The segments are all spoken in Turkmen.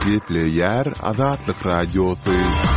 Geple yer Azatlyk Radiosu.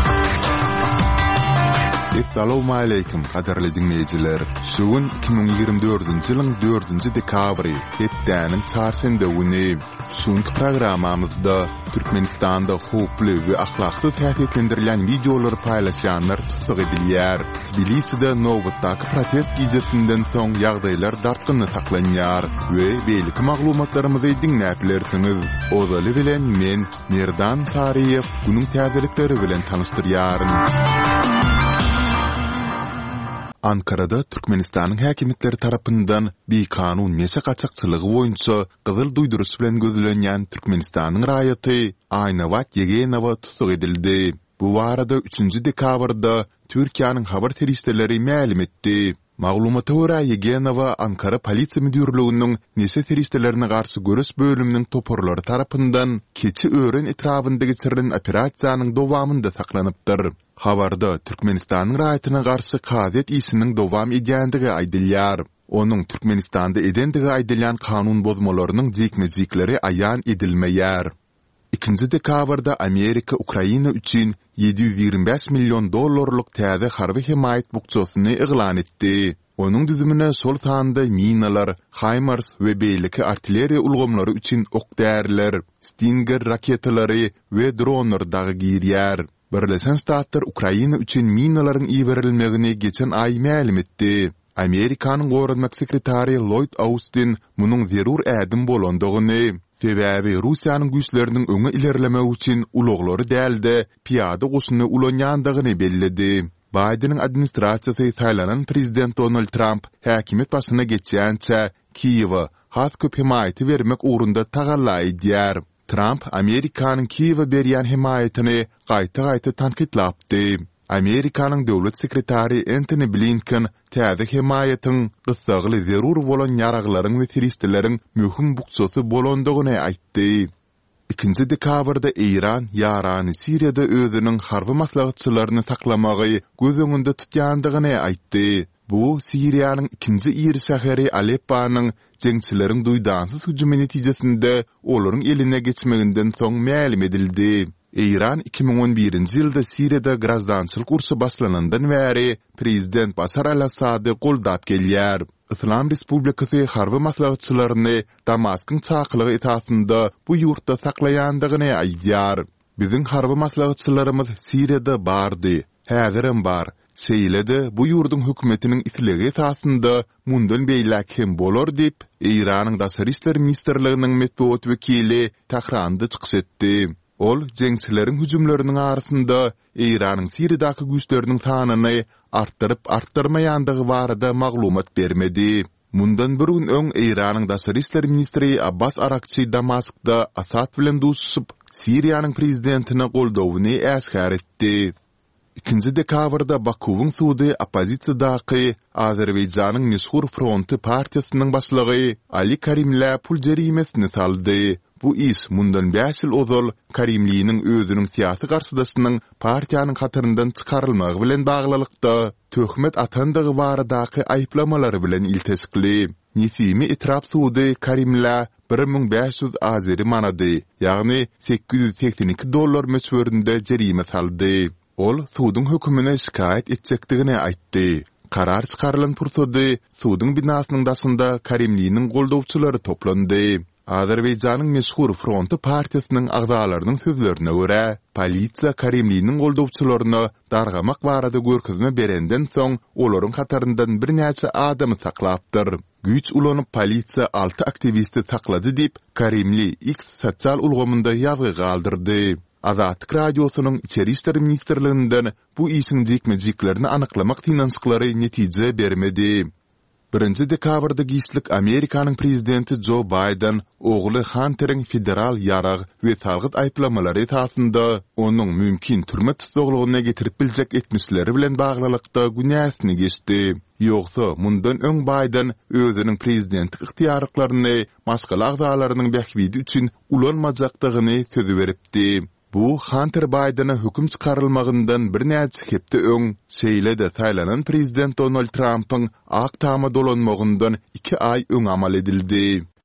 Assalamu alaykum qadarly dinleyijiler. Şugun 2024-nji ýylyň 4-nji dekabry, Hetdäniň çarşamba güni. Şuňky programamyzda Türkmenistanda hukukly we ahlakly tähditlendirilýän videolar paýlaşanlar tutsak edilýär. Tbiliside nowbatdaky protest gijesinden soň ýagdaýlar dartgyny saklanýar we beýleki maglumatlarymyzy dinläplersiňiz. Ozaly bilen men Merdan Tariýew günüň täzelikleri bilen tanıştyrýaryn. Ankara'da Türkmenistanyň häkimetleri tarapyndan bir kanun nese kaçakçylygy boýunça gyzyl duýdurus bilen gözlenýän Türkmenistanyň raýaty Ayna Wat Yegenowa tutsak edildi. Bu barada 3-nji dekabrda Türkiýanyň habar teristleri ma'lum etdi. Maglumata görä Yegenowa Ankara polisiýa müdürliginiň nese teristlerini garşy görüş bölüminiň toporlary tarapyndan keçi ören etrafynda geçirilen operasiýanyň dowamynda saklanypdyr. Habarda Türkmenistanyň raýatyna garşy Kazet isiniň dowam edýändigi aýdylýar. Onuň Türkmenistanda edendigi aýdylýan kanun bozmalarynyň jekmejikleri aýan edilmeýär. 2-nji dekabrda Amerika Ukraina üçin $725 milyon täze harby himayet bukçasyny eglan etdi. Onuň düzümine sol tanda minalar, HIMARS we beýleki artilleriýa ulgamlary üçin okdärler, Stinger raketalary we dronlar dagy girýär. Birleşen Ştatlar Ukraina üçin minalaryň iýerilmegini geçen aý ma'lum etdi. Amerikanyň gorunmak sekretary Lloyd Austin munyň zerur ädim bolandygyny, sebäbi Russiýanyň güýçleriniň öňe ilerlemek üçin uloglary dälde piýada goşuny ulanýandygyny bellidi. Bidenin administrasiýasy saýlanan prezident Donald Trump häkimet başyna geçýänçe Kiýewa has köp himayeti bermek ugrunda tagalla edýär. Trump Amerikanyň Kiýewa berýän himayetini gaýta tanqidlapdy. Amerikanyň döwlet sekretary Antony Blinken täze himayetin gysgaly zerur bolan ýaraglaryň we teristlerin möhüm bukçasy bolandygyny aýtdy. 2-nji dekabrda Iran ýarany Siriýada özüniň harby maslahatçylaryny saklamagy göz öňünde tutýandygyny aýtdy. Bu Siriýanyň 2-nji ýeri şäheri Aleppanyň jeňçileriň duýdansyz hüjümi netijesinde olaryň eline geçmeginden soň ma'lum edildi. Iran 2011-nji ýylda Siriýada grazdançylyk ursy başlanandan bäri prezident Bashar al-Assady goldap gelýär. İslam Respublikasy harby maslahatçylaryny Damaskyň çaklygy etasynda bu ýurtda saklaýandygyny aýdýar. Biziň harby maslahatçylarymyz Siriýada bardy, häzirim bar. Seýlede bu ýurdun hökümetiniň itligi esasynda mundan beýlek hem bolar diýip Iranyň Daşary işler ministrliginiň medeniýet wekili Tahranda çykyş etdi. Ol jeňçileriň hüjümleriniň arasynda Iranyň Siriýadaky güýçleriniň sanyny artdyrmaýandygy barada maglumat bermedi. Mundan bir gün öň Iranyň Daşary işler ministri Abbas Arakçy Damaskda Asad bilen duşup Siriýanyň prezidentine goldawyny äşkär etdi. 2-nji dekabrda Bakuwyň sudy opozisiýadaky Azerbaýjanyň meşhur Fronty partiýasynyň başlygy Ali Karimlä pul jerimesini saldy. Bu iş mundan 5 ýyl ozal Karimliň özüniň siýasy garşydaşynyň partiýanyň hatyryndan çykarylmagy bilen baglylykda töhmet atandygy baradaky aýplamalary bilen iltesikli. Nesimi etrap sudy Karimlä 1500 azeri manady, ýagny $882 möçberinde jerime saldy. Ol sudyň hökümine şikayet etjekdigini aýtdy. Karar çykarylan pursady sudyň binasynyň daşynda Karimliň goldawçylary toplandy. Azerbaýjanyň meşhur Fronty partiýasynyň agzalarynyň sözlerine görä, polisiýa Karimliň goldawçylaryny dargamak barada görkezme berenden soň olaryň hataryndan bir näçe adamy saklapdyr. Güýç ulanyp polisiýa 6 aktivisti saklady diýip Karimli X sosial ulgamynda ýazgy galdyrdy. Azatlyk radiosynyň içeri işler ministrliginden bu işin jekmejiklerini anyklamak tinançyklary netije bermedi. 1-nji dekabrda giýişlik Amerikanyň prezidenti Joe Biden ogly Hunter'iň federal ýarag we salgyt aýplamalary esasynda onuň mümkin türme tutuglygyna getirip biljek etmişleri bilen baglylykda günäsini geçdi. Ýogsa mundan öň Biden özüniň prezidentlik ihtiýarlyklaryny başga agzalarynyň bähwidi üçin ulanmajakdygyny söz beripdi. Bu Hunter Biden'a hüküm çıkarılmagyndan bir näçe hepde öň seýlede saýlanan prezident Donald Trump'yň ak tama dolanmagyndan 2 ay öň amal edildi.